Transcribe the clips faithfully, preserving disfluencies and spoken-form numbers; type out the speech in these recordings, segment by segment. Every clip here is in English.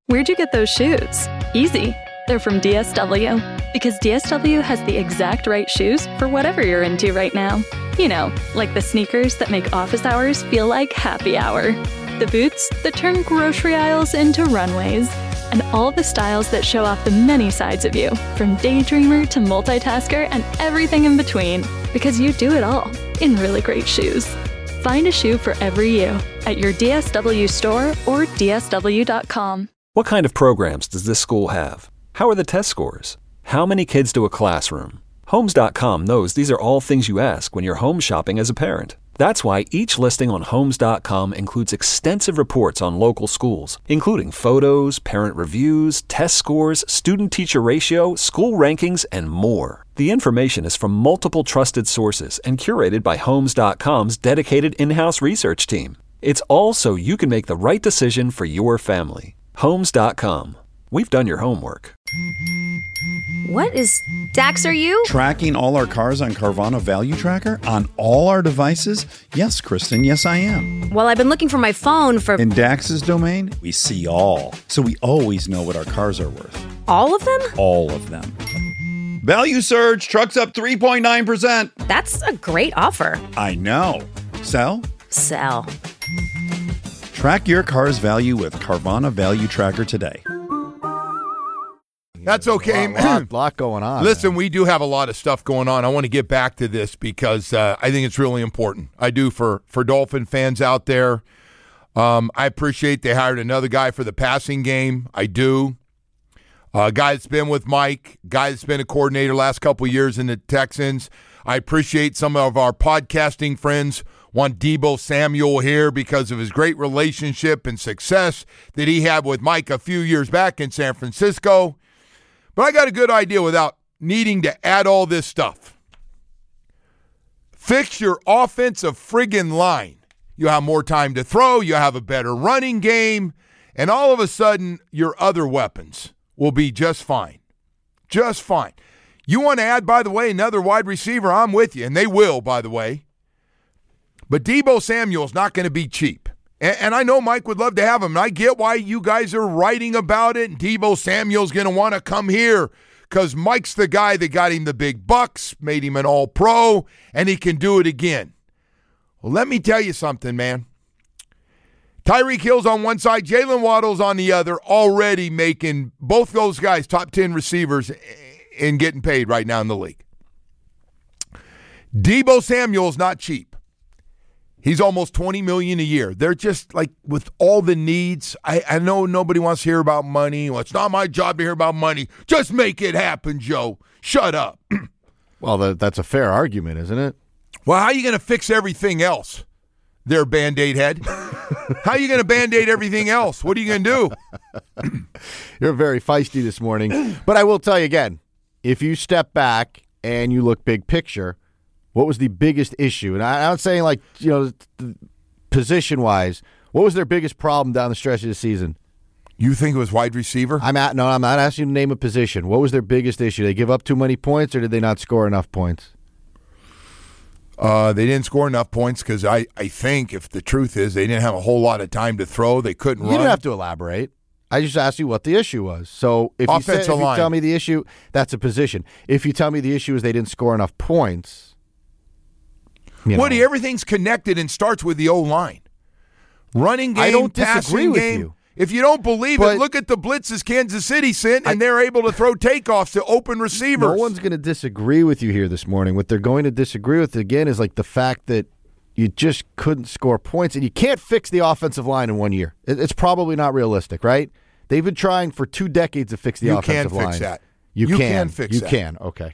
Where'd you get those shoes? Easy. They're from D S W. Because D S W has the exact right shoes for whatever you're into right now. You know, like the sneakers that make office hours feel like happy hour. The boots that turn grocery aisles into runways. And all the styles that show off the many sides of you, from daydreamer to multitasker and everything in between. Because you do it all in really great shoes. Find a shoe for every you at your D S W store or D S W dot com. What kind of programs does this school have? How are the test scores? How many kids to a classroom? Homes dot com knows these are all things you ask when you're home shopping as a parent. That's why each listing on Homes dot com includes extensive reports on local schools, including photos, parent reviews, test scores, student-teacher ratio, school rankings, and more. The information is from multiple trusted sources and curated by Homes dot com's dedicated in-house research team. It's all so you can make the right decision for your family. Homes dot com. We've done your homework. What is... Dax, are you? Tracking all our cars on Carvana Value Tracker on all our devices? Yes, Kristen, yes I am. Well, I've been looking for my phone for... In Dax's domain, we see all. So we always know what our cars are worth. All of them? All of them. Value surge, trucks up three point nine percent. That's a great offer. I know. Sell? Sell. Track your car's value with Carvana Value Tracker today. That's okay. A lot, lot, lot going on. Listen, man. we do have a lot of stuff going on. I want to get back to this because uh, I think it's really important. I do for, for Dolphin fans out there. Um, I appreciate they hired another guy for the passing game. I do. A uh, guy that's been with Mike, guy that's been a coordinator last couple of years in the Texans. I appreciate some of our podcasting friends want Deebo Samuel here because of his great relationship and success that he had with Mike a few years back in San Francisco. But I got a good idea without needing to add all this stuff. Fix your offensive friggin' line. You have more time to throw, you have a better running game, and all of a sudden your other weapons will be just fine. Just fine. You want to add, by the way, another wide receiver, I'm with you, and they will, by the way. But Deebo Samuel's not going to be cheap. And, and I know Mike would love to have him, and I get why you guys are writing about it, and Deebo Samuel's going to want to come here because Mike's the guy that got him the big bucks, made him an all-pro, and he can do it again. Well, let me tell you something, man. Tyreek Hill's on one side, Jalen Waddle's on the other, already making both those guys top ten receivers and getting paid right now in the league. Deebo Samuel's not cheap. He's almost twenty million dollars a year. They're just like with all the needs. I, I know nobody wants to hear about money. Well, it's not my job to hear about money. Just make it happen, Joe. Shut up. Well, that, that's a fair argument, isn't it? Well, how are you going to fix everything else there, Band-Aid head? How are you going to Band-Aid everything else? What are you going to do? You're very feisty this morning. But I will tell you again, if you step back and you look big picture, what was the biggest issue? And I, I'm not saying like, you know, position-wise, what was their biggest problem down the stretch of the season? You think it was wide receiver? I'm at no, I'm not asking you to name a position. What was their biggest issue? Did they give up too many points, or did they not score enough points? Uh, they didn't score enough points because I, I think, if the truth is, they didn't have a whole lot of time to throw. They couldn't you run. You don't have to elaborate. I just asked you what the issue was. So if, you, say, if you tell me the issue, that's a position. If you tell me the issue is they didn't score enough points, you know. Woody, everything's connected and starts with the O-line. Running game, I don't passing disagree with game. you. If you don't believe but it, look at the blitzes Kansas City sent, and I, they're able to throw takeoffs to open receivers. No one's going to disagree with you here this morning. What they're going to disagree with, again, is like the fact that you just couldn't score points, and you can't fix the offensive line in one year. It's probably not realistic, right? They've been trying for two decades to fix the you offensive line. You can fix that. You, you can. can fix you that. You can, okay.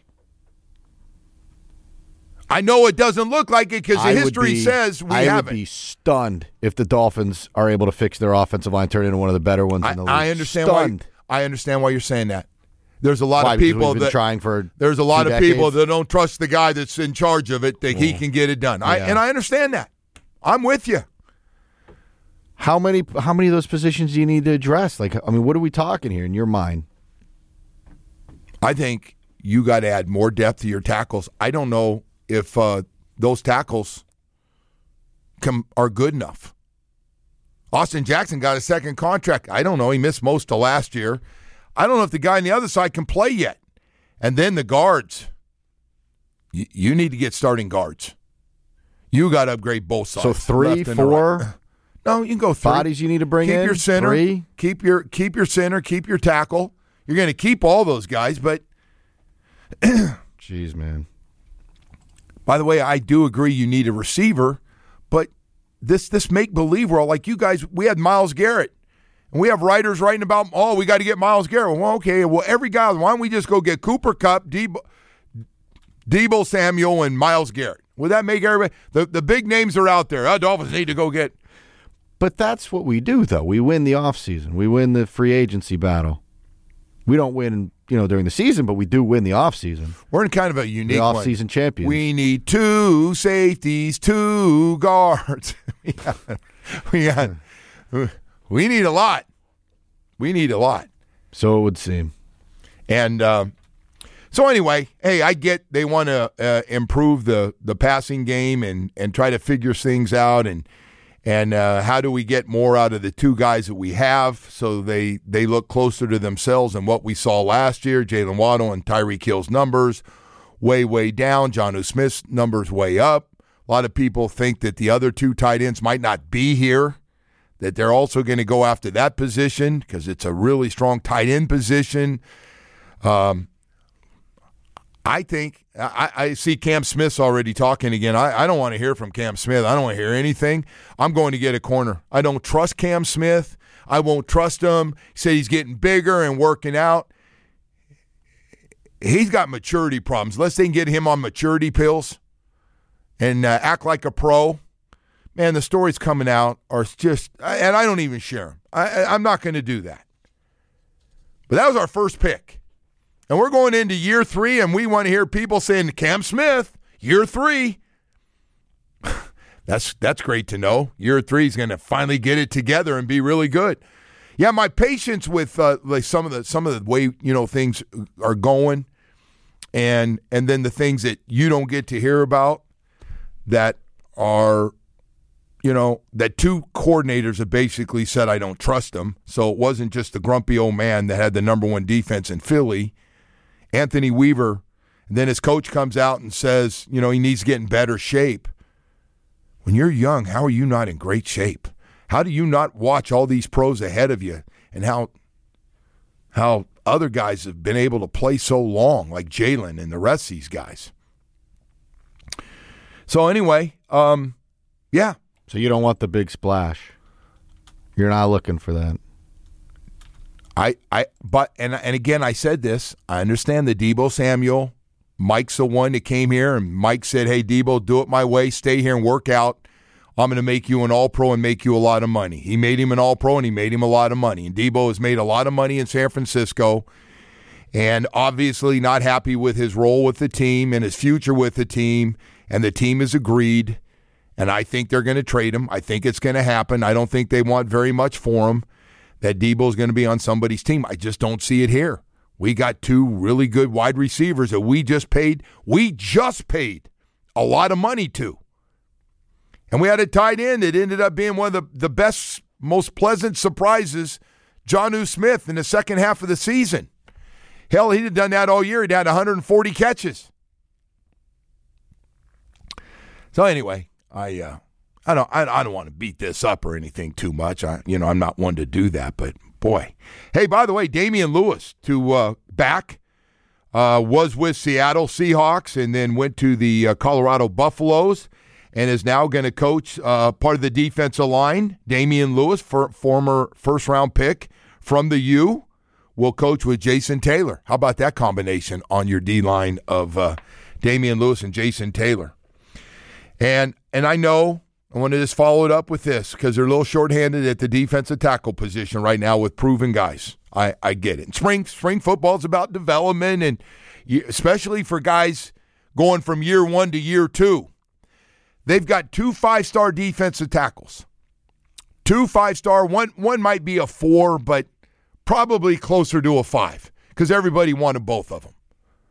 I know it doesn't look like it because the I history be, says we I haven't. I would be stunned if the Dolphins are able to fix their offensive line, turn it into one of the better ones I, in the league. I understand stunned. why. I understand why you're saying that. There's a lot why, of people we've been that trying for there's a lot two of decades? people that don't trust the guy that's in charge of it that oh. he can get it done. I, yeah. and I understand that. I'm with you. How many how many of those positions do you need to address? Like, I mean, what are we talking here in your mind? I think you got to add more depth to your tackles. I don't know if uh, those tackles can, are good enough. Austin Jackson got a second contract. I don't know. He missed most of last year. I don't know if the guy on the other side can play yet. And then the guards. You, you need to get starting guards. You got to upgrade both sides. So three, four? Right. No, you can go three. Bodies you need to bring keep in? Keep your center. Three? Keep your, keep your center. Keep your tackle. You're going to keep all those guys, but... Jeez, man. By the way, I do agree you need a receiver, but this this make-believe world, like you guys, we had Myles Garrett, and we have writers writing about, oh, we got to get Myles Garrett. Well, okay, well, every guy, why don't we just go get Cooper Kupp, Debo, Debo Samuel, and Myles Garrett? Would that make everybody? The, the big names are out there. Oh, Dolphins need to go get. But that's what we do, though. We win the offseason. We win the free agency battle. We don't win, you know, during the season, but we do win the offseason. We're in kind of a unique the offseason champions. We need two safeties, two guards. we, got, we, got, we need a lot. We need a lot. So it would seem. And uh, so anyway, hey, I get they want to uh, improve the, the passing game and, and try to figure things out and And uh, how do we get more out of the two guys that we have so they, they look closer to themselves than what we saw last year? Jalen Waddle and Tyreek Hill's numbers way, way down. Jonnu Smith's numbers way up. A lot of people think that the other two tight ends might not be here, that they're also going to go after that position because it's a really strong tight end position. Um, I think I, I see Cam Smith's already talking again. I, I don't want to hear from Cam Smith. I don't want to hear anything. I'm going to get a corner. I don't trust Cam Smith. I won't trust him. He said he's getting bigger and working out. He's got maturity problems. Unless they can get him on maturity pills and uh, act like a pro, man, the stories coming out are just, and I don't even share them. I, I'm not going to do that. But that was our first pick. And we're going into year three, and we want to hear people saying, Cam Smith, year three. that's that's great to know. Year three is going to finally get it together and be really good. Yeah, my patience with uh, like some of the some of the way you know things are going, and and then the things that you don't get to hear about that are, you know, that two coordinators have basically said I don't trust them. So it wasn't just the grumpy old man that had the number one defense in Philly. Anthony Weaver, and then his coach comes out and says, you know, he needs to get in better shape. When you're young, how are you not in great shape? How do you not watch all these pros ahead of you and how how other guys have been able to play so long, like Jalen and the rest of these guys? So anyway, um, yeah. So you don't want the big splash. You're not looking for that. I, I, but, and and again, I said this, I understand the Debo Samuel, Mike's the one that came here, and Mike said, hey, Debo, do it my way, stay here and work out. I'm going to make you an all-pro and make you a lot of money. He made him an all-pro, and he made him a lot of money. And Debo has made a lot of money in San Francisco, and obviously not happy with his role with the team and his future with the team, and the team has agreed, and I think they're going to trade him. I think it's going to happen. I don't think they want very much for him. That Debo's going to be on somebody's team. I just don't see it here. We got two really good wide receivers that we just paid. We just paid a lot of money to. And we had a tight end that ended up being one of the, the best, most pleasant surprises, Jonnu Smith, in the second half of the season. Hell, he'd have done that all year. He'd had one hundred forty catches. So anyway, I... Uh, I don't. I, I don't want to beat this up or anything too much. I, you know, I'm not one to do that. But boy, hey, by the way, Damian Lewis to uh, back uh, was with Seattle Seahawks and then went to the uh, Colorado Buffaloes and is now going to coach uh, part of the defensive line. Damian Lewis, for, former first round pick from the U, will coach with Jason Taylor. How about that combination on your D line of uh, Damian Lewis and Jason Taylor? And and I know. I want to just follow it up with this because they're a little shorthanded at the defensive tackle position right now with proven guys. I, I get it. And spring spring football is about development, and you, especially for guys going from year one to year two. They've got two five-star defensive tackles. Two five-star. One, one might be a four, but probably closer to a five because everybody wanted both of them.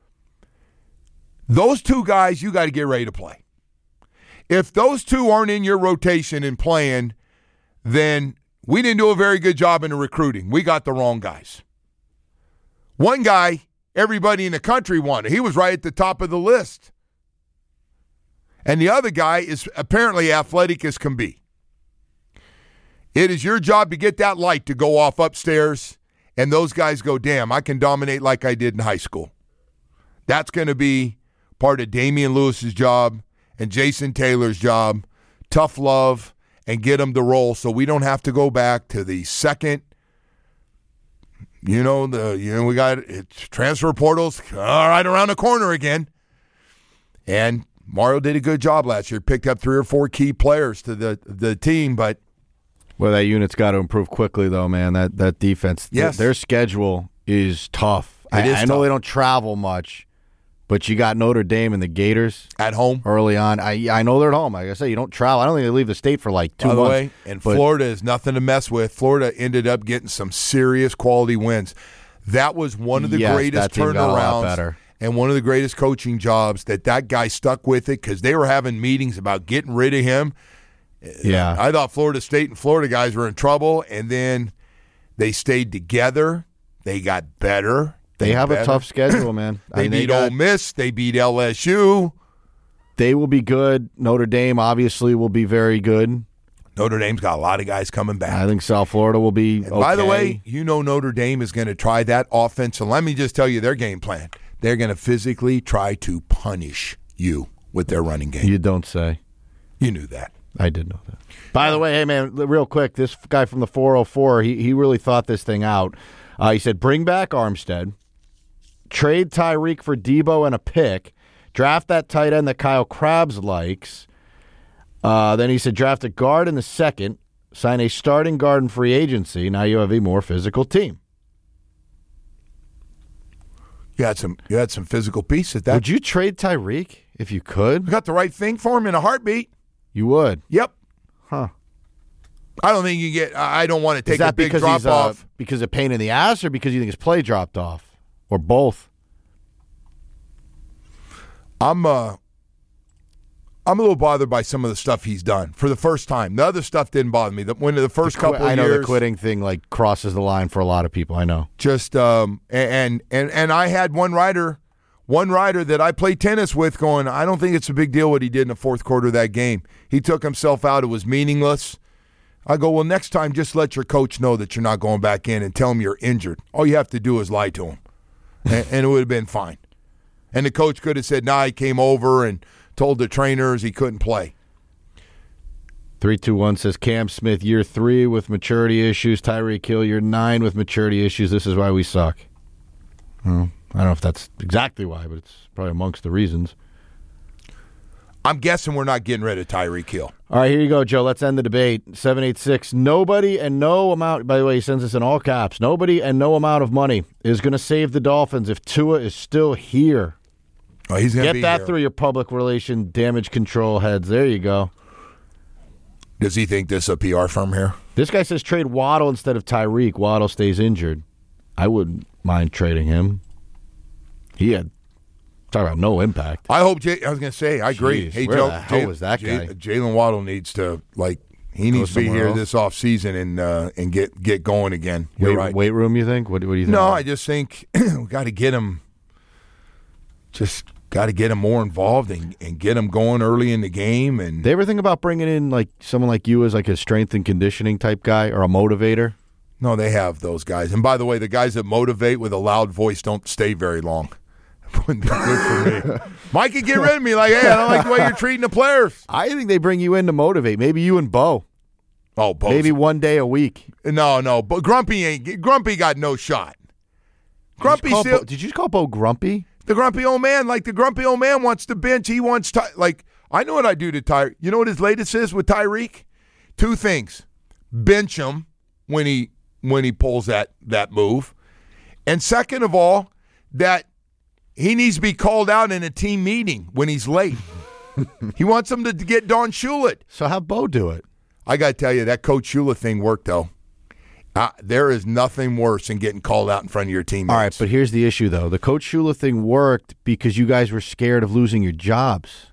Those two guys, you got to get ready to play. If those two aren't in your rotation and playing, then we didn't do a very good job in the recruiting. We got the wrong guys. One guy, everybody in the country wanted. He was right at the top of the list. And the other guy is apparently athletic as can be. It is your job to get that light to go off upstairs, and those guys go, damn, I can dominate like I did in high school. That's going to be part of Damian Lewis's job and Jason Taylor's job. Tough love and get them to roll so we don't have to go back to the second. You know, the you know we got it's transfer portals all right around the corner again. And Mario did a good job last year. Picked up three or four key players to the, the team, but well, that unit's got to improve quickly, though, man. That that defense, yes. th- their schedule is tough. It I, is I know tough. they don't travel much, but you got Notre Dame and the Gators at home early on. I I know they're at home. Like I said, you don't travel. I don't think they leave the state for like two By the months. way, and but, Florida is nothing to mess with. Florida ended up getting some serious quality wins. That was one of the yes, greatest that team got a lot turnarounds better. and one of the greatest coaching jobs that that guy stuck with it because they were having meetings about getting rid of him. Yeah. I thought Florida State and Florida guys were in trouble, and then they stayed together. They got better. They have better. a tough schedule, man. They I mean, beat got, Ole Miss. They beat L S U. They will be good. Notre Dame obviously will be very good. Notre Dame's got a lot of guys coming back. I think South Florida will be And okay. by the way, you know Notre Dame is going to try that offense. And let me just tell you their game plan. They're going to physically try to punish you with their running game. You don't say. You knew that. I did know that. By the way, hey, man, real quick, this guy from the four oh four, he, he really thought this thing out. Uh, he said, bring back Armstead, trade Tyreek for Debo and a pick, draft that tight end that Kyle Krabs likes. Uh, then he said, draft a guard in the second, sign a starting guard in free agency. Now you have a more physical team. You had some you had some physical peace at that. Would you trade Tyreek if you could? You got the right thing for him in a heartbeat. You would. Yep. Huh. I don't think you get I don't want to take Is that a big because drop he's uh, off. because of pain in the ass or because you think his play dropped off? Or both? I'm uh I'm a little bothered by some of the stuff he's done for the first time. The other stuff didn't bother me. The, when the first The qu- couple of I know years, the quitting thing like crosses the line for a lot of people. I know. just um and and and I had one rider, one rider that I played tennis with going, I don't think it's a big deal what he did in the fourth quarter of that game. He took himself out. It was meaningless. I go, well, next time just let your coach know that you're not going back in and tell him you're injured. All you have to do is lie to him, and, and it would have been fine. And the coach could have said, nah, he came over and told the trainers he couldn't play. three two one says Cam Smith, year three with maturity issues. Tyreek Hill, year nine with maturity issues. This is why we suck. Well, I don't know if that's exactly why, but it's probably amongst the reasons. I'm guessing we're not getting rid of Tyreek Hill. All right, here you go, Joe. Let's end the debate. seven eight six. Nobody and no amount, by the way, he sends this in all caps. Nobody and no amount of money is going to save the Dolphins if Tua is still here. Oh, he's going to Get be that here. through your public relation damage control heads. There you go. Does he think this is a P R firm here? This guy says trade Waddle instead of Tyreek. Waddle stays injured. I wouldn't mind trading him. He had, talk about no impact. I hope, Jay, I was going to say, I agree. Jeez, hey, where Joe, the hell Jay- was that Jay- guy? Jalen Waddle needs to, like, he needs to be somewhere here else? this offseason and uh, and get, get going again. You're Weight, right. weight room, you think? What, what do you think? No, I just think we got to get him, just got to get him more involved and, and get him going early in the game. And They ever think about bringing in like someone like you as like a strength and conditioning type guy or a motivator? no, they have those guys. And by the way, the guys that motivate with a loud voice don't stay very long. Wouldn't be good for me. Mikey, get rid of me. Like, hey, I don't like the way you're treating the players. I think they bring you in to motivate. Maybe you and Bo. Oh, Bo's, Maybe one day a week. no, no, but Grumpy ain't. Grumpy got no shot. Grumpy Did you, still Bo, did you just call Bo grumpy? the grumpy old man. Like the grumpy old man wants to bench. He wants Ty. Like I know what I do to Ty. You know what his latest is with Tyreek? Two things: bench him when he when he pulls that that move, and second of all, that he needs to be called out in a team meeting when he's late. He wants him to get Don Shula. So have Bo do it. I got to tell you, that Coach Shula thing worked, though. Uh, there is nothing worse than getting called out in front of your teammates. All right, but here's the issue, though. The Coach Shula thing worked because you guys were scared of losing your jobs.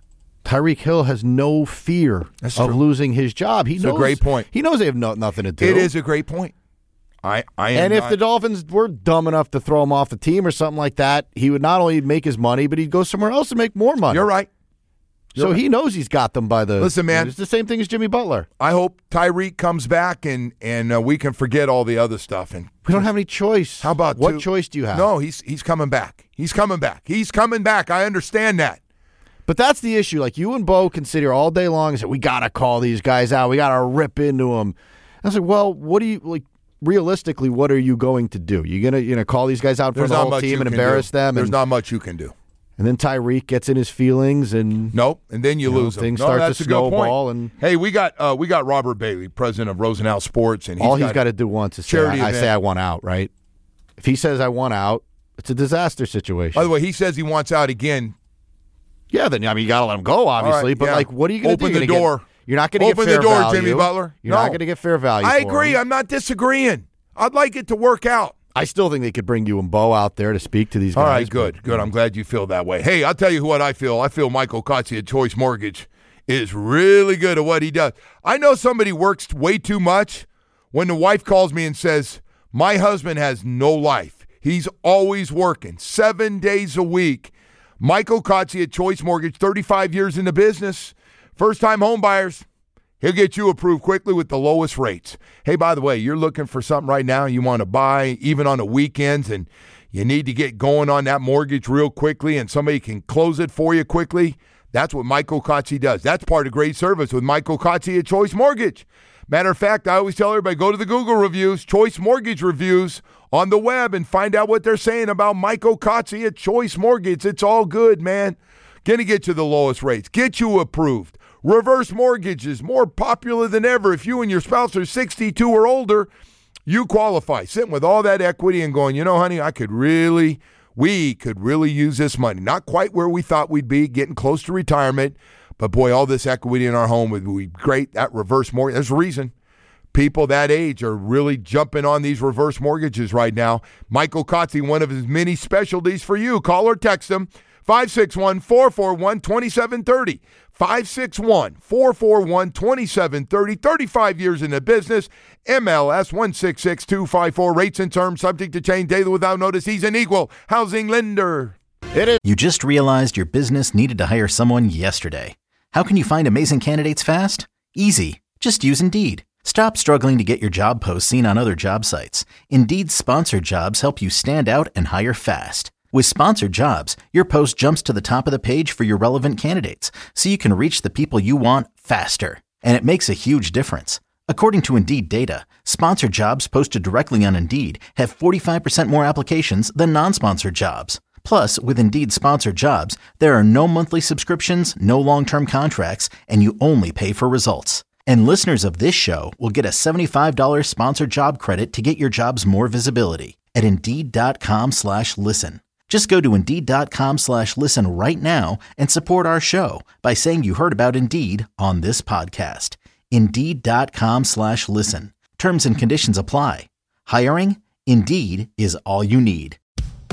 Tyreek Hill has no fear That's of true. losing his job. He It's knows, a great point. He knows they have no, nothing to do. It is a great point. I, I am And if not- the Dolphins were dumb enough to throw him off the team or something like that, he would not only make his money, but he'd go somewhere else and make more money. You're right. You're so right. he knows he's got them by the. Listen, man. It's the same thing as Jimmy Butler. I hope Tyreek comes back and and uh, we can forget all the other stuff. And We don't have any choice. how about what two- choice do you have? No, he's he's coming back. He's coming back. He's coming back. I understand that. But that's the issue. Like, you and Bo can sit here all day long and say, we got to call these guys out. We got to rip into them. I was like, well, what do you, like, realistically, what are you going to do? You going to you know, call these guys out in There's front of the not whole much you team and can embarrass do. them? There's and, not much you can do. and then Tyreek gets in his feelings and Nope, and then you, You know, lose them. things no, start to that's a good point. snowball and- hey, we got uh, we got Robert Bailey, president of Rosenau Sports, and he's all he's got, got to do once is say, charity I, I event. say I want out, right? If he says I want out, it's a disaster situation. By the way, he says he wants out again. yeah, then I mean, you got to let him go, obviously. right, but, yeah. like, what are you going to do? Open You're the gonna door. Get, you're not going to get Open fair the door, value. Jimmy Butler. You're No. not going to get fair value I for agree. him. I'm not disagreeing. I'd like it to work out. I still think they could bring you and Bo out there to speak to these guys. All right, but- good, good. I'm glad you feel that way. Hey, I'll tell you what I feel. I feel Michael Kotze at Choice Mortgage is really good at what he does. I know somebody works way too much when the wife calls me and says, my husband has no life. He's always working seven days a week. Michael Kotze at Choice Mortgage, thirty-five years in the business. First-time home buyers. He'll get you approved quickly with the lowest rates. Hey, by the way, you're looking for something right now you want to buy, even on the weekends, and you need to get going on that mortgage real quickly, and somebody can close it for you quickly. That's what Michael Kotze does. That's part of great service with Michael Kotze at Choice Mortgage. Matter of fact, I always tell everybody, go to the Google reviews, Choice Mortgage reviews on the web, and find out what they're saying about Michael Kotze at Choice Mortgage. It's all good, man. Going to get you the lowest rates. Get you approved. Reverse mortgages, more popular than ever. If you and your spouse are sixty-two or older, you qualify. Sitting with all that equity and going, you know, honey, I could really, we could really use this money. Not quite where we thought we'd be, getting close to retirement, but boy, all this equity in our home would be great. That reverse mortgage, there's a reason. People that age are really jumping on these reverse mortgages right now. Michael Kotze, one of his many specialties for you. Call or text him, five six one, four four one, two seven three zero. five six one, four four one, two seven three zero. thirty-five years in the business. M L S one six six two five four. Rates and terms subject to change daily without notice. He's an equal housing lender. It is. You just realized your business needed to hire someone yesterday. How can you find amazing candidates fast? Easy. Just use Indeed. Stop struggling to get your job posts seen on other job sites. Indeed's sponsored jobs help you stand out and hire fast. With sponsored jobs, your post jumps to the top of the page for your relevant candidates, so you can reach the people you want faster. And it makes a huge difference. According to Indeed data, sponsored jobs posted directly on Indeed have forty-five percent more applications than non-sponsored jobs. Plus, with Indeed sponsored jobs, there are no monthly subscriptions, no long-term contracts, and you only pay for results. And listeners of this show will get a seventy-five dollars sponsored job credit to get your jobs more visibility at Indeed.com slash listen. Just go to Indeed.com slash listen right now and support our show by saying you heard about Indeed on this podcast. Indeed.com slash listen. Terms and conditions apply. Hiring? Indeed is all you need.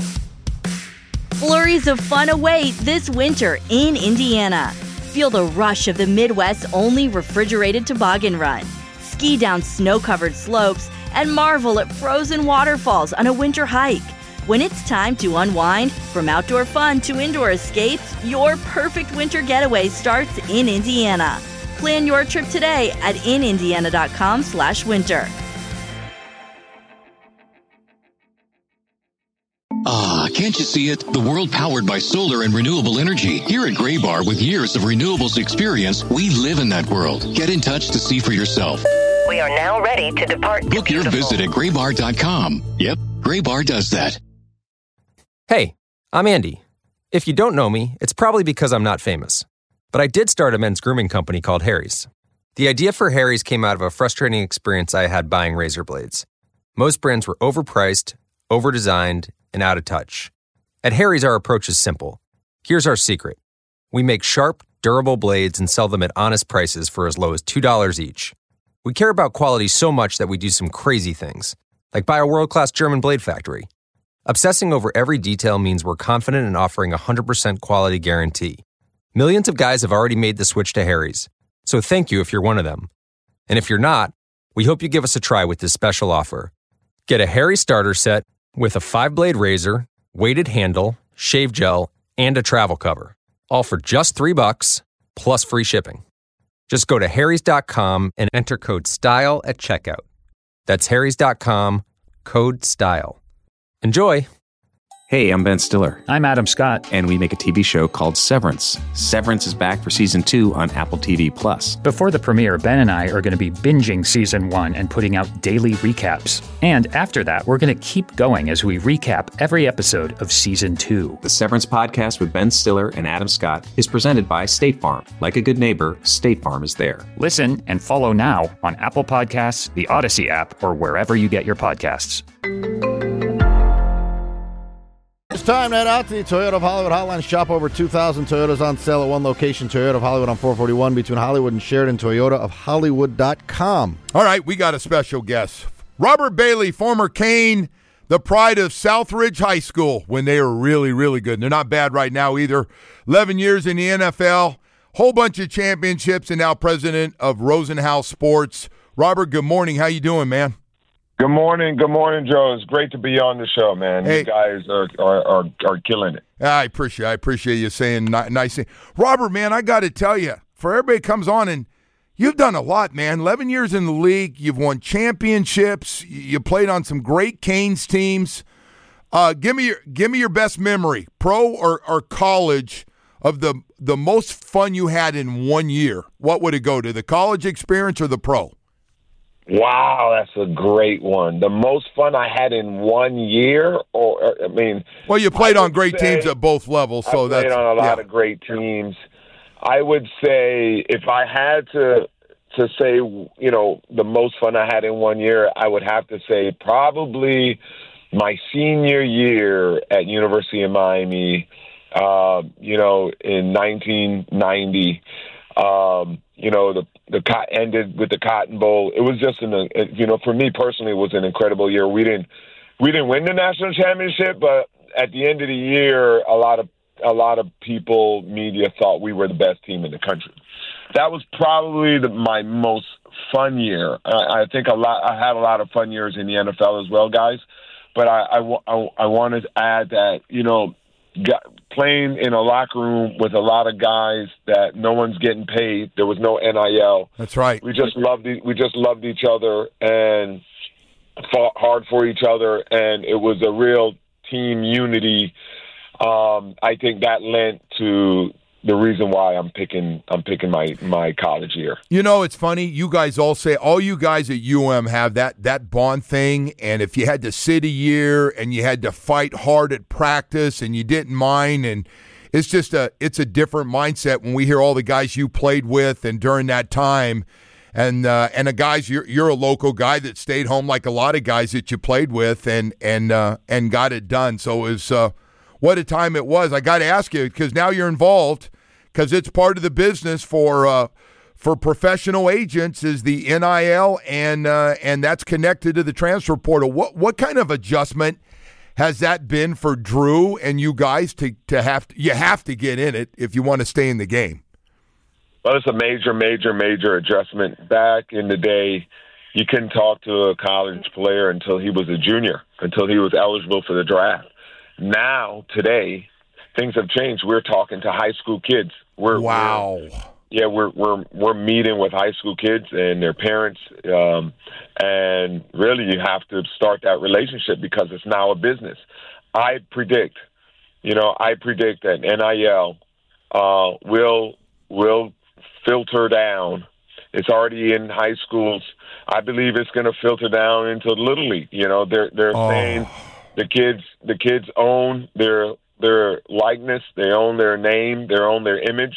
Flurries of fun await this winter in Indiana. Feel the rush of the Midwest's only refrigerated toboggan run. Ski down snow-covered slopes and marvel at frozen waterfalls on a winter hike. When it's time to unwind, from outdoor fun to indoor escapes, your perfect winter getaway starts in Indiana. Plan your trip today at inindiana.com slash winter. Ah, can't you see it? The world powered by solar and renewable energy. Here at Graybar, with years of renewables experience, we live in that world. Get in touch to see for yourself. We are now ready to depart. Book your visit at graybar dot com. Yep, Graybar does that. Hey, I'm Andy. If you don't know me, it's probably because I'm not famous. But I did start a men's grooming company called Harry's. The idea for Harry's came out of a frustrating experience I had buying razor blades. Most brands were overpriced, overdesigned, and out of touch. At Harry's, our approach is simple. Here's our secret. We make sharp, durable blades and sell them at honest prices for as low as two dollars each. We care about quality so much that we do some crazy things, like buy a world-class German blade factory. Obsessing over every detail means we're confident in offering a one hundred percent quality guarantee. Millions of guys have already made the switch to Harry's. So thank you if you're one of them. And if you're not, we hope you give us a try with this special offer. Get a Harry's starter set with a five-blade razor, weighted handle, shave gel, and a travel cover. All for just three bucks, plus free shipping. Just go to harrys dot com and enter code STYLE at checkout. That's harrys dot com, code STYLE. Enjoy! Hey, I'm Ben Stiller. I'm Adam Scott. And we make a T V show called Severance. Severance is back for season two on Apple T V Plus. Before the premiere, Ben and I are going to be binging season one and putting out daily recaps. And after that, we're going to keep going as we recap every episode of season two. The Severance podcast with Ben Stiller and Adam Scott is presented by State Farm. Like a good neighbor, State Farm is there. Listen and follow now on Apple Podcasts, the Odyssey app, or wherever you get your podcasts. It's time to head out to the Toyota of Hollywood hotline. Shop over two thousand Toyotas on sale at one location. Toyota of Hollywood on four forty-one between Hollywood and Sheridan. Toyota of Hollywood dot com. All right, we got a special guest. Robert Bailey, former Cane, the pride of Southridge High School when they were really, really good. And they're not bad right now either. eleven years in the N F L, whole bunch of championships, and now president of Rosenhaus Sports. Robert, good morning. How you doing, man? Good morning. Good morning, Joe. It's great to be on the show, man. Hey. You guys are, are, are, are killing it. I appreciate I appreciate you saying nice things. Robert, man, I got to tell you, for everybody comes on, and you've done a lot, man. eleven years in the league. You've won championships. You played on some great Canes teams. Uh, give me your give me your best memory, pro or, or college, of the, the most fun you had in one year. What would it go to, the college experience or the pro? Wow, that's a great one. The most fun I had in one year, or I mean, well, you played on great teams at both levels, so I that's played on a lot yeah. of great teams. I would say if I had to to say, you know, the most fun I had in one year, I would have to say probably my senior year at University of Miami. Uh, you know, in nineteen ninety. Um, you know, the the cot ended with the Cotton Bowl. It was just an, you know, for me personally, it was an incredible year. We didn't we didn't win the national championship, but at the end of the year, a lot of a lot of people, media thought we were the best team in the country. That was probably the, my most fun year. I, I think a lot. I had a lot of fun years in the N F L as well, guys. But I I, I, I wanted to add that, you know, got, playing in a locker room with a lot of guys that no one's getting paid. There was no N I L. That's right. We just loved we just loved each other and fought hard for each other, and it was a real team unity. Um, I think that lent to the reason why I'm picking I'm picking my, my college year. You know, it's funny. You guys all say, all you guys at U M have that that bond thing, and if you had to sit a year and you had to fight hard at practice and you didn't mind, and it's just a it's a different mindset when we hear all the guys you played with and during that time, and uh, and the guys you're you're a local guy that stayed home like a lot of guys that you played with and and uh, and got it done. So it was uh, what a time it was. I got to ask you, because now you're involved, because it's part of the business for uh, for professional agents is the N I L, and uh, and that's connected to the transfer portal. What what kind of adjustment has that been for Drew and you guys to, to have to, you have to get in it if you want to stay in the game? Well, it's a major, major, major adjustment. Back in the day, you couldn't talk to a college player until he was a junior, until he was eligible for the draft. Now, today, things have changed. We're talking to high school kids. We're, wow. We're, yeah, we're we're we're meeting with high school kids and their parents, um, and really, you have to start that relationship because it's now a business. I predict, you know, I predict that N I L uh, will will filter down. It's already in high schools. I believe it's going to filter down into Little League. You know, they're they're oh. saying the kids the kids own their their likeness, they own their name, they own their image,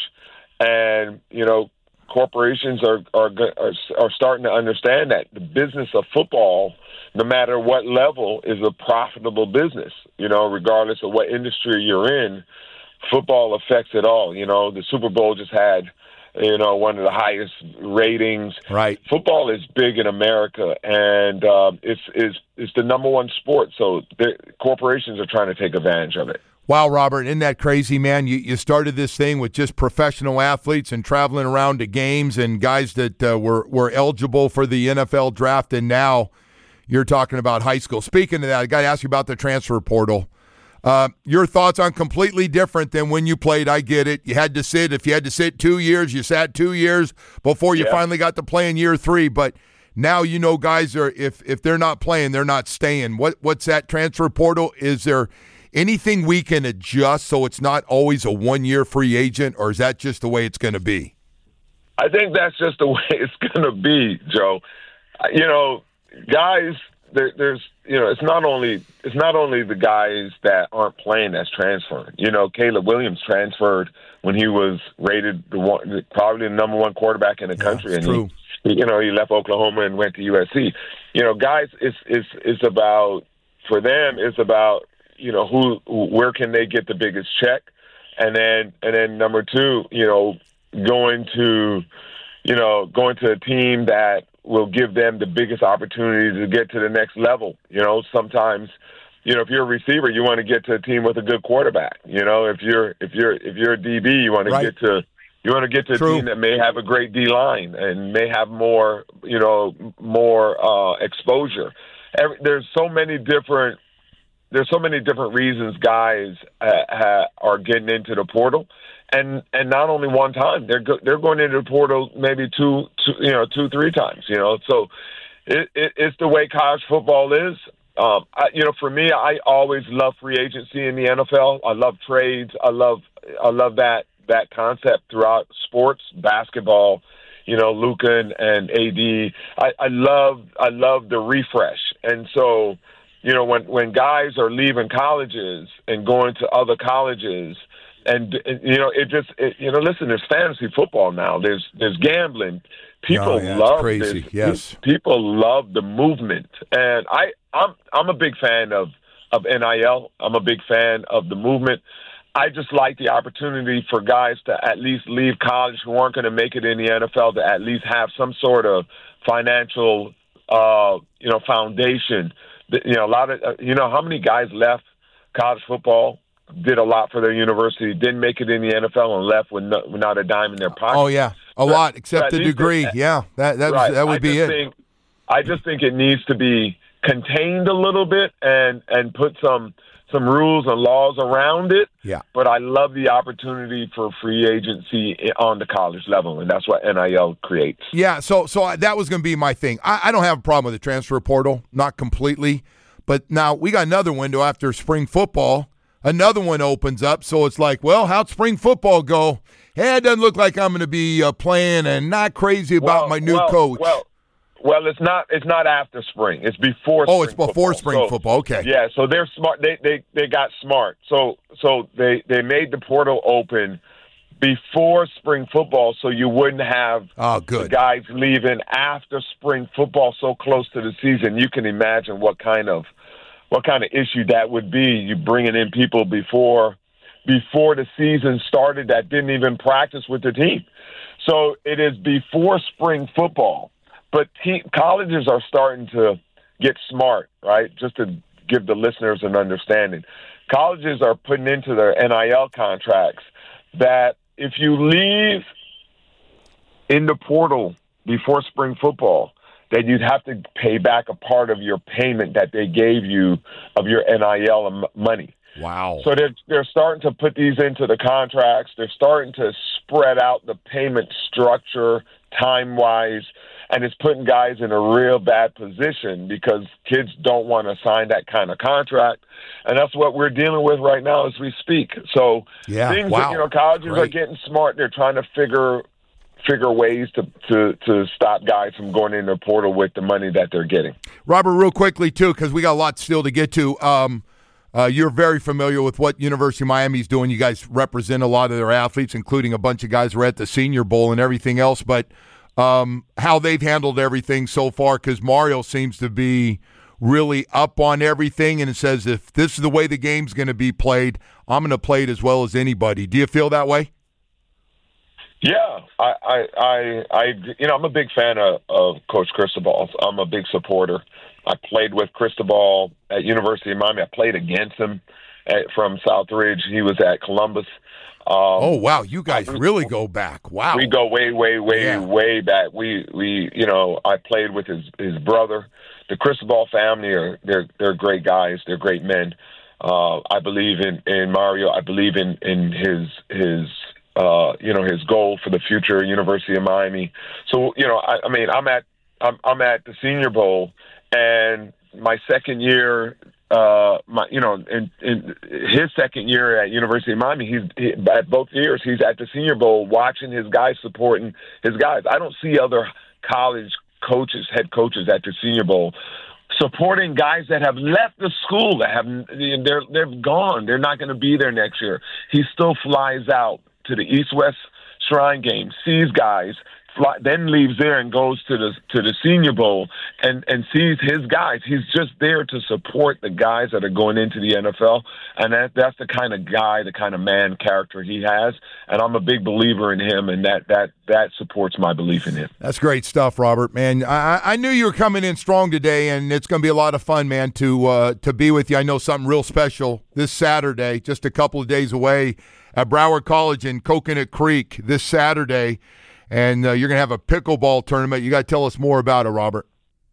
and you know, corporations are are are, are starting to understand that the business of football, no matter what level, is a profitable business. You know, regardless of what industry you're in, football affects it all. You know, the Super Bowl just had, you know, one of the highest ratings. Right. Football is big in America, and uh, it's, it's, it's the number one sport, so corporations are trying to take advantage of it. Wow, Robert, isn't that crazy, man? You you started this thing with just professional athletes and traveling around to games and guys that uh, were, were eligible for the N F L draft, and now you're talking about high school. Speaking of that, I got to ask you about the transfer portal. Uh, your thoughts on completely different than when you played. I get it. You had to sit. If you had to sit two years, you sat two years before you yeah. finally got to play in year three. But now you know guys are if if they're not playing, they're not staying. What What's that transfer portal? Is there anything we can adjust so it's not always a one-year free agent, or is that just the way it's going to be? I think that's just the way it's going to be, Joe. You know, guys, there, there's, you know, it's not only it's not only the guys that aren't playing that's transferring. You know, Caleb Williams transferred when he was rated the one, probably the number one quarterback in the yeah, country, and true. he, you know, he left Oklahoma and went to U S C. You know, guys, it's it's it's about for them. It's about you know, who, where can they get the biggest check? And then, and then number two, you know, going to, you know, going to a team that will give them the biggest opportunity to get to the next level. You know, sometimes, you know, if you're a receiver, you want to get to a team with a good quarterback. You know, if you're, if you're, if you're a D B, you want right. to get to, you want to get to a True. team that may have a great D line and may have more, you know, more uh, exposure. Every, there's so many different, There's so many different reasons guys uh, ha, are getting into the portal, and and not only one time. They're go, they're going into the portal maybe two, two you know two three times. You know, so it, it, it's the way college football is. Um, I, you know, for me, I always love free agency in the N F L. I love trades. I love I love that that concept throughout sports, basketball. You know, Luka and, and A D. I, I love I love the refresh, and so. You know, when, when guys are leaving colleges and going to other colleges, and, and you know, it just, it, you know, listen, there's fantasy football now. There's there's gambling. People oh, yeah, love crazy. this. Yes, people love the movement, and I I'm I'm a big fan of of N I L. I'm a big fan of the movement. I just like the opportunity for guys to at least leave college who aren't going to make it in the N F L to at least have some sort of financial, uh, you know, foundation. You know, a lot of, you know, how many guys left college football, did a lot for their university, didn't make it in the N F L, and left with, no, with not a dime in their pocket. Oh, yeah, a but, lot, except the degree. That, yeah, that that, right. was, that would I be it. Think, I just think it needs to be contained a little bit and, and put some some rules and laws around it. Yeah. But I love the opportunity for free agency on the college level, and that's what N I L creates. Yeah, so so that was going to be my thing. I, I don't have a problem with the transfer portal, not completely. But now we got another window after spring football. Another one opens up, so it's like, well, how'd spring football go? Hey, it doesn't look like I'm going to be uh, playing and not crazy about well, my new well, coach. Well, well, it's not. It's not after spring. It's before. Oh, spring it's before football. spring so, football. Okay. Yeah, so they're smart. They they they got smart. So so they they made the portal open before spring football, so you wouldn't have oh, good. the guys leaving after spring football so close to the season. You can imagine what kind of what kind of issue that would be. You bringing in people before before the season started that didn't even practice with the team. So it is before spring football. But te- colleges are starting to get smart, right? Just to give the listeners an understanding. Colleges are putting into their N I L contracts that if you leave in the portal before spring football, that you'd have to pay back a part of your payment that they gave you of your N I L money. Wow. So they're, they're starting to put these into the contracts. They're starting to spread out the payment structure time-wise, and it's putting guys in a real bad position because kids don't want to sign that kind of contract. And that's what we're dealing with right now as we speak. So yeah, things wow. that, you know, colleges Great. are getting smart. They're trying to figure figure ways to, to, to stop guys from going in the portal with the money that they're getting. Robert, real quickly, too, because we got a lot still to get to. Um, uh, you're very familiar with what University of Miami's doing. You guys represent a lot of their athletes, including a bunch of guys who are at the Senior Bowl and everything else. But um, how they've handled everything so far, because Mario seems to be really up on everything and it says if this is the way the game's going to be played, I'm going to play it as well as anybody. Do you feel that way? Yeah, I, I, I, I, you know, I'm a big fan of, of Coach Cristobal. I'm a big supporter. I played with Cristobal at University of Miami. I played against him at, from Southridge. He was at Columbus. Um, oh wow, you guys really go back. Wow, we go way, way, way, yeah. way back. We, we, you know, I played with his his brother. The Cristobal family are they're they're great guys. They're great men. Uh, I believe in, in Mario. I believe in in his his uh, you know his goal for the future, University of Miami. So you know, I, I mean, I'm at I'm, I'm at the Senior Bowl, and my second year. Uh, my, you know, in, in his second year at University of Miami, he's he, at both years he's at the Senior Bowl, watching his guys, supporting his guys. I don't see other college coaches, head coaches at the Senior Bowl supporting guys that have left the school, that have they're they're gone. They're not going to be there next year. He still flies out to the East-West Shrine game, sees guys. Fly, then leaves there and goes to the to the Senior Bowl and, and sees his guys. He's just there to support the guys that are going into the N F L, and that that's the kind of guy, the kind of man character he has. And I'm a big believer in him, and that that that supports my belief in him. That's great stuff, Robert. Man, I, I knew you were coming in strong today, and it's going to be a lot of fun, man, to uh, to be with you. I know something real special this Saturday, just a couple of days away at Broward College in Coconut Creek this Saturday. And uh, you're going to have a pickleball tournament. You got to tell us more about it, Robert.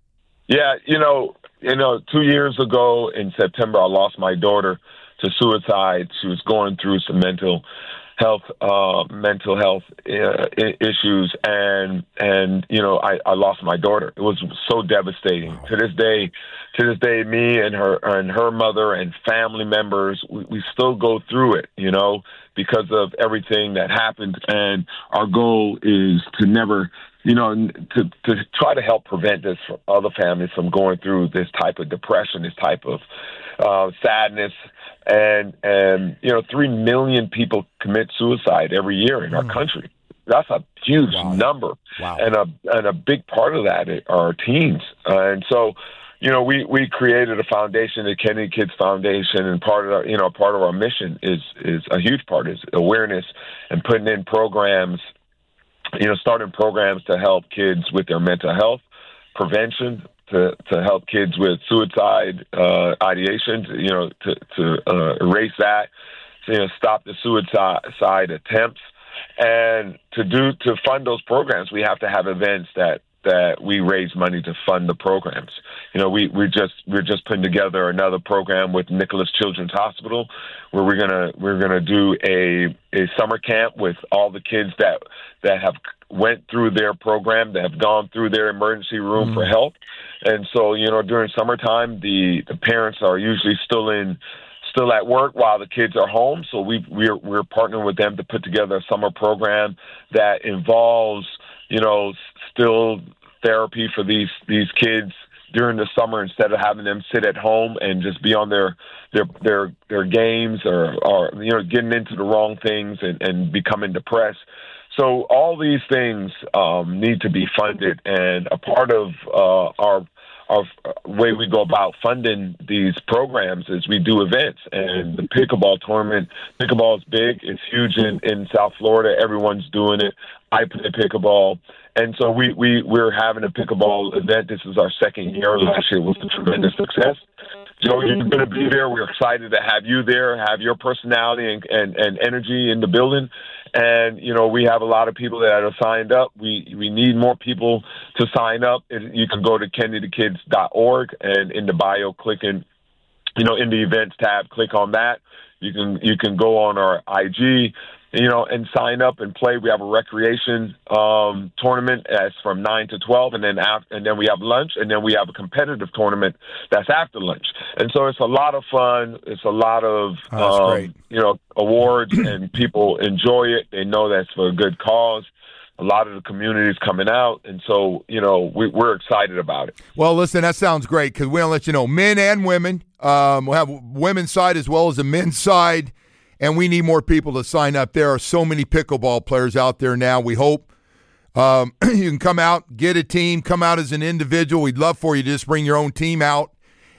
Yeah, you know, you know, two years ago in September, I lost my daughter to suicide. She was going through some mental health, uh, mental health uh, issues, and and you know, I, I lost my daughter. It was so devastating. Wow. To this day, to this day, me and her and her mother and family members, we, we still go through it. You know. Because of everything that happened, and our goal is to never, you know, to to try to help prevent this for other families from going through this type of depression, this type of uh, sadness, and and you know, three million people commit suicide every year in our mm. country. That's a huge wow. number, wow. and a and a big part of that are teens, uh, and so. You know, we, we created a foundation, the Kennedy Kids Foundation, and part of our, you know, part of our mission is is a huge part is awareness and putting in programs, you know, starting programs to help kids with their mental health, prevention, to, to help kids with suicide uh, ideation, you know, to to uh, erase that, to, you know, stop the suicide attempts, and to do to fund those programs, we have to have events that. that we raise money to fund the programs. You know, we we just we're just putting together another program with Nicholas Children's Hospital, where we're gonna we're gonna do a a summer camp with all the kids that that have went through their program, that have gone through their emergency room mm-hmm. for help. And so, you know, during summertime, the, the parents are usually still in. Still at work while the kids are home, so we we're we're partnering with them to put together a summer program that involves, you know, still therapy for these these kids during the summer instead of having them sit at home and just be on their their their their games or or you know getting into the wrong things and, and becoming depressed. So all these things um, need to be funded, and a part of uh, our Our way we go about funding these programs is we do events, and the pickleball tournament, pickleball is big. It's huge in, in South Florida. Everyone's doing it. I play pickleball. And so we, we, we're having a pickleball event. This is our second year. Last year was a tremendous success. Joe, you're going to be there. We're excited to have you there, have your personality and, and, and energy in the building. And, you know, we have a lot of people that are signed up. We we need more people to sign up. You can go to kennedy kids dot org and in the bio, click in, you know, in the events tab, click on that. You can you can go on our I G, you know, and sign up and play. We have a recreation um, tournament that's from nine to twelve, and then after, and then we have lunch, and then we have a competitive tournament that's after lunch. And so it's a lot of fun. It's a lot of, oh, um, you know, awards, and people enjoy it. They know that's for a good cause. A lot of the community is coming out, and so, you know, we, we're excited about it. Well, listen, that sounds great, because we'll let you know, men and women. Um, we'll have women's side as well as the men's side, and we need more people to sign up. There are so many pickleball players out there now. We hope um, you can come out, get a team, come out as an individual. We'd love for you to just bring your own team out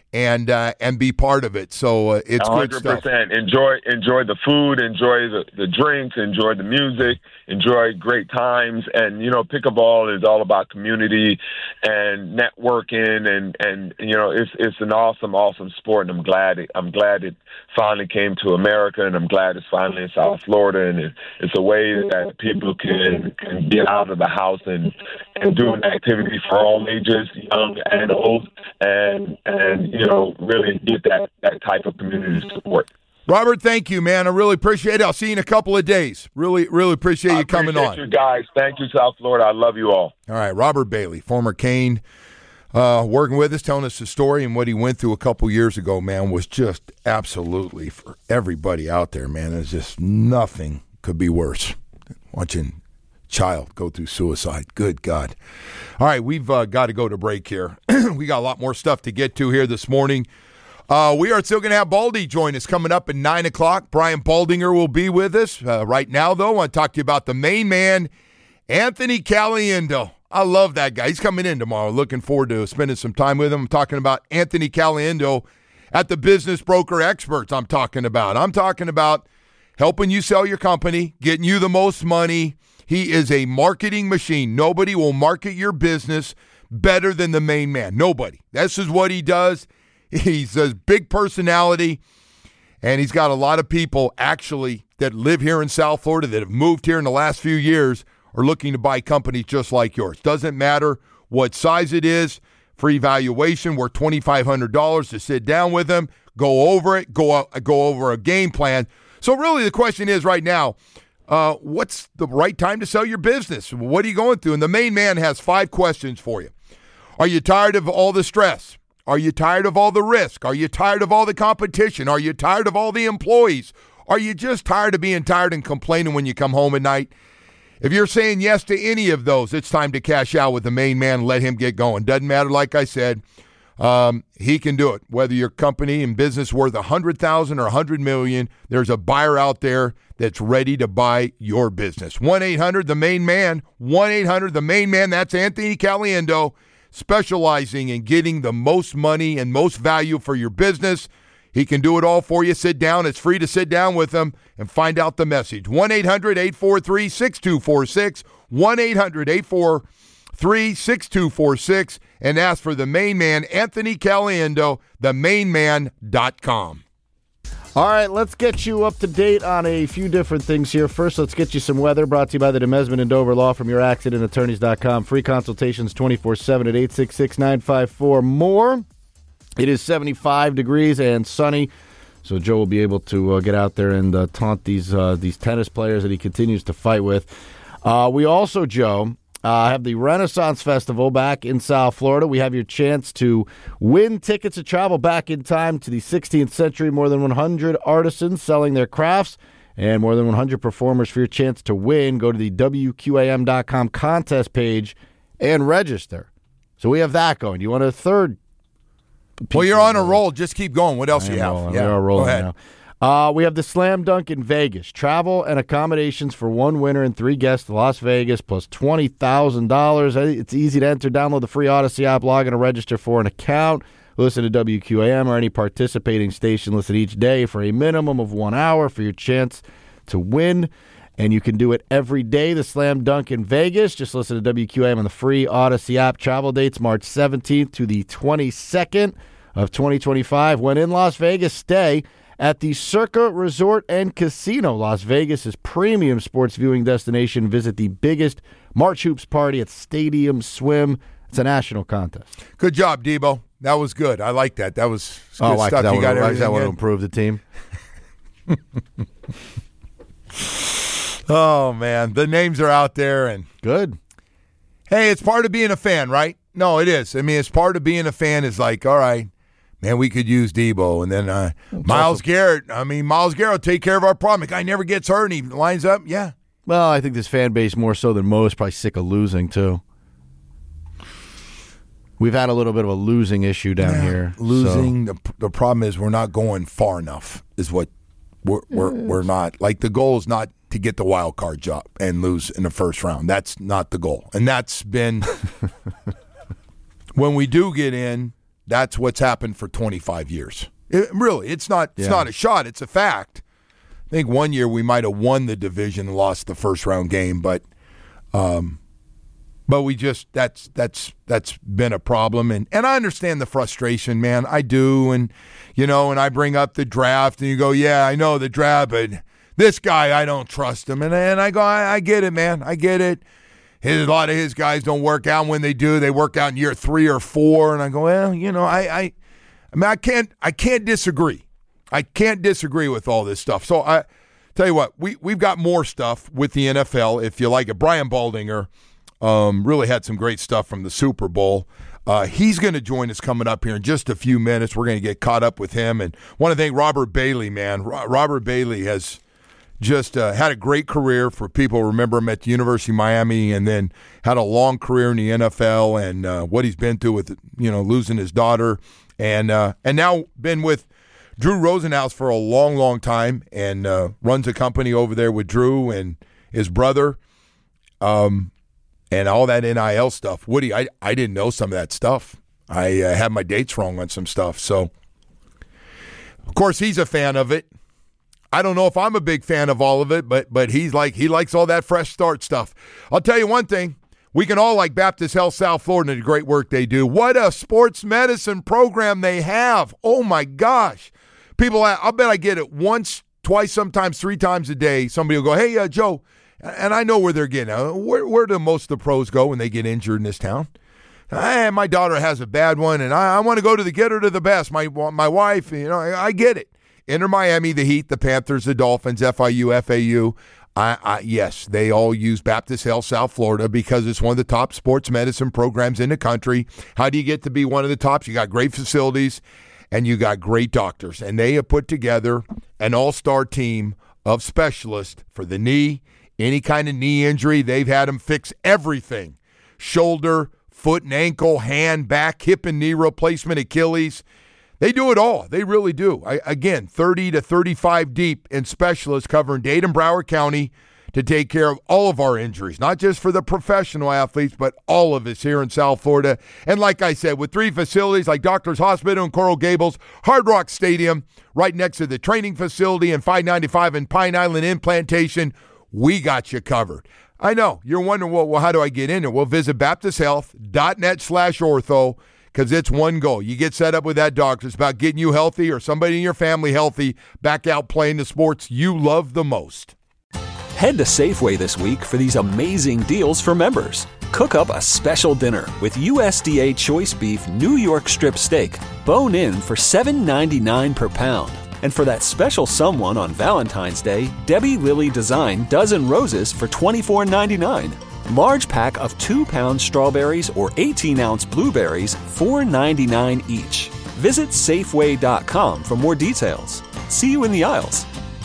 and uh, and be part of it. So uh, it's good stuff. one hundred percent. Enjoy, enjoy the food, enjoy the, the drinks, enjoy the music, enjoy great times. And, you know, pickleball is all about community and networking. And, and you know, it's it's an awesome, awesome sport. And I'm glad it, I'm glad it finally came to America, and I'm glad it's finally in South Florida. And it, it's a way that people can, can get out of the house and, and do an activity for all ages, young and old, and, and you know, really get that, that type of community support. Robert, thank you, man. I really appreciate it. I'll see you in a couple of days. Really, really appreciate you I coming appreciate on. You guys. Thank you, South Florida. I love you all. All right, Robert Bailey, former Cane, uh, working with us, telling us the story and what he went through a couple years ago, man, was just absolutely, for everybody out there, man, there's just nothing could be worse. Watching child go through suicide. Good God. All right, we've uh, got to go to break here. We got a lot more stuff to get to here this morning. Uh, we are still going to have Baldy join us coming up at nine o'clock. Brian Baldinger will be with us. Uh, right now, though, I want to talk to you about the main man, Anthony Caliendo. I love that guy. He's coming in tomorrow. Looking forward to spending some time with him. I'm talking about Anthony Caliendo at the Business Broker Experts I'm talking about. I'm talking about helping you sell your company, getting you the most money. He is a marketing machine. Nobody will market your business better than the main man. Nobody. This is what he does. He's a big personality, and he's got a lot of people actually that live here in South Florida that have moved here in the last few years are looking to buy companies just like yours. Doesn't matter what size it is. Free valuation worth twenty-five hundred dollars to sit down with him, go over it, go, go over a game plan. So really the question is right now, uh, what's the right time to sell your business? What are you going through? And the main man has five questions for you. Are you tired of all the stress? Are you tired of all the risk? Are you tired of all the competition? Are you tired of all the employees? Are you just tired of being tired and complaining when you come home at night? If you're saying yes to any of those, it's time to cash out with the main man and let him get going. Doesn't matter, like I said, um, he can do it. Whether your company and business worth one hundred thousand dollars or one hundred million dollars, there's a buyer out there that's ready to buy your business. one eight hundred the main man, one eight hundred the main man. That's Anthony Caliendo, specializing in getting the most money and most value for your business. He can do it all for you. Sit down. It's free to sit down with him and find out the message. one eight hundred eight four three six two four six, one eight hundred eight four three six two four six, and ask for the main man, Anthony Caliendo, the main man dot com. All right, let's get you up to date on a few different things here. First, let's get you some weather brought to you by the DeMesman and Dover Law from your accident attorneys dot com. Free consultations twenty-four seven at eight six six, nine five four, more. It is seventy-five degrees and sunny, so Joe will be able to uh, get out there and uh, taunt these uh, these tennis players that he continues to fight with. Uh, we also, Joe, Uh, have the Renaissance Festival back in South Florida. We have your chance to win tickets to travel back in time to the sixteenth century. More than one hundred artisans selling their crafts and more than one hundred performers for your chance to win. Go to the W Q A M dot com contest page and register. So we have that going. You want a third? Well, you're on a roll. Just keep going. What else do you have? Rolling. Yeah, we are rolling go ahead. now. Uh, we have the Slam Dunk in Vegas. Travel and accommodations for one winner and three guests to Las Vegas, plus twenty thousand dollars. It's easy to enter. Download the free Odyssey app, log in and register for an account. Listen to W Q A M or any participating station. Listen each day for a minimum of one hour for your chance to win. And you can do it every day, the Slam Dunk in Vegas. Just listen to W Q A M on the free Odyssey app. Travel dates March seventeenth to the twenty-second of twenty twenty-five. When in Las Vegas, stay at the Circa Resort and Casino, Las Vegas' premium sports viewing destination. Visit the biggest March Hoops party at Stadium Swim. It's a national contest. Good job, Debo. That was good. I like that. That was good oh, stuff. That you got everything that would in. improve the team. Oh, man. The names are out there. and Good. Hey, it's part of being a fan, right? No, it is. I mean, it's part of being a fan is like, all right, man, we could use Debo. And then uh, Myles Garrett. I mean, Myles Garrett will take care of our problem. The guy never gets hurt and he lines up. Yeah. Well, I think this fan base, more so than most, probably sick of losing, too. We've had a little bit of a losing issue down yeah, here. Losing. So. The, the problem is we're not going far enough is what we're, we're, we're not. Like, the goal is not to get the wild card job and lose in the first round. That's not the goal. And that's been – when we do get in, that's what's happened for twenty-five years. It, really, it's not it's Yeah. not a shot. It's a fact. I think one year we might have won the division and lost the first round game, but um, but we just that's that's that's been a problem. And, and I understand the frustration, man. I do. And, you know, and I bring up the draft and you go, yeah, I know the draft, but this guy, I don't trust him. And, and I go, I, I get it, man. I get it. His, a lot of his guys don't work out. When they do, they work out in year three or four. And I go, well, you know, I, I, I mean, I can't, I can't disagree. I can't disagree with all this stuff. So I tell you what, we we've got more stuff with the N F L if you like it. Brian Baldinger um, really had some great stuff from the Super Bowl. Uh, he's going to join us coming up here in just a few minutes. We're going to get caught up with him. And want to thank Robert Bailey, man. Ro- Robert Bailey has just uh, had a great career. For people who remember him at the University of Miami, and then had a long career in the N F L, and uh, what he's been through with, you know, losing his daughter, and uh, and now been with Drew Rosenhaus for a long, long time, and uh, runs a company over there with Drew and his brother, um, and all that N I L stuff. Woody, I, I didn't know some of that stuff. I uh, had my dates wrong on some stuff. So, of course, he's a fan of it. I don't know if I'm a big fan of all of it, but but he's like he likes all that fresh start stuff. I'll tell you one thing. We can all like Baptist Health South Florida and the great work they do. What a sports medicine program they have. Oh, my gosh. People, I'll bet I get it once, twice, sometimes three times a day. Somebody will go, hey, uh, Joe, and I know where they're getting. Uh, where, where do most of the pros go when they get injured in this town? Hey, my daughter has a bad one, and I, I want to go to the get her to the best. My my wife, you know, I, I get it. Inter Miami, the Heat, the Panthers, the Dolphins, F I U, F A U. I, I, yes, they all use Baptist Health South Florida because it's one of the top sports medicine programs in the country. How do you get to be one of the tops? You got great facilities. And you got great doctors. And they have put together an all-star team of specialists for the knee, any kind of knee injury. They've had them fix everything. Shoulder, foot and ankle, hand, back, hip and knee replacement, Achilles. They do it all. They really do. I, again, thirty to thirty-five deep in specialists covering Dade and Broward County to take care of all of our injuries, not just for the professional athletes, but all of us here in South Florida. And like I said, with three facilities like Doctors Hospital in Coral Gables, Hard Rock Stadium, right next to the training facility, and five ninety-five in Pine Island Implantation, we got you covered. I know, you're wondering, well, well how do I get in there? Well, visit baptisthealth.net slash ortho, because it's one goal. You get set up with that doctor. It's about getting you healthy or somebody in your family healthy, back out playing the sports you love the most. Head to Safeway this week for these amazing deals for members. Cook up a special dinner with U S D A Choice Beef New York Strip Steak, bone-in for seven ninety-nine per pound. And for that special someone on Valentine's Day, Debbie Lilly Design Dozen Roses for twenty-four ninety-nine. Large pack of two-pound strawberries or eighteen-ounce blueberries, four ninety-nine each. Visit Safeway dot com for more details. See you in the aisles.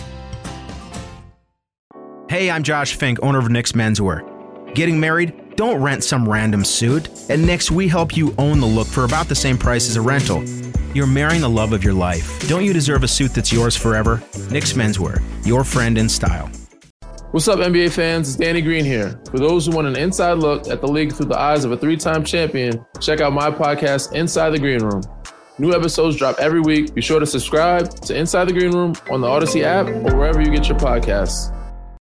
Hey, I'm Josh Fink, owner of Nick's Menswear. Getting married? Don't rent some random suit. At Nick's, we help you own the look for about the same price as a rental. You're marrying the love of your life. Don't you deserve a suit that's yours forever? Nick's Menswear, your friend in style. What's up, N B A fans? It's Danny Green here. For those who want an inside look at the league through the eyes of a three-time champion, check out my podcast, Inside the Green Room. New episodes drop every week. Be sure to subscribe to Inside the Green Room on the Odyssey app or wherever you get your podcasts.